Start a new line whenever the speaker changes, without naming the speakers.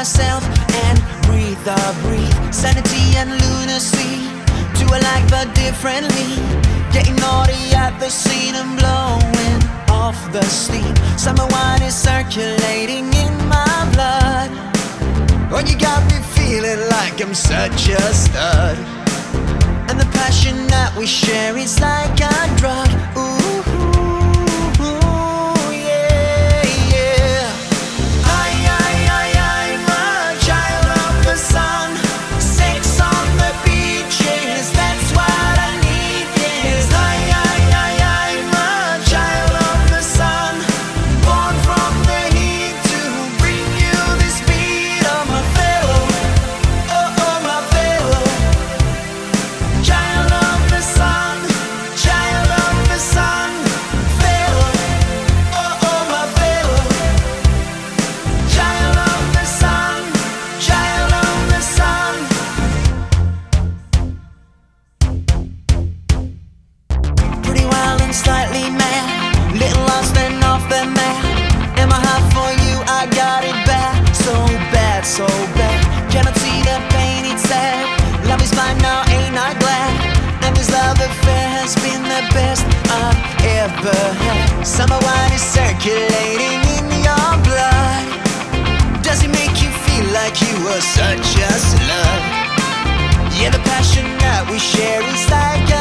myself and breathe, I breathe. Sanity and lunacy, do alike but differently. Getting naughty at the scene and blowing off the steam. Summer wine is circulating in my blood. Oh, you got me feeling like I'm such a stud. And the passion that we share is like a drug. Ooh. Slightly mad, little lost and off the map. Am I hot for you? I got it bad, so bad, so bad. Cannot see the pain, it's sad. Love is blind now, ain't I glad? And this love affair has been the best I've ever had. Summer wine is circulating in your blood. Does it make you feel like you were such a slut? Yeah, the passion that we share is like a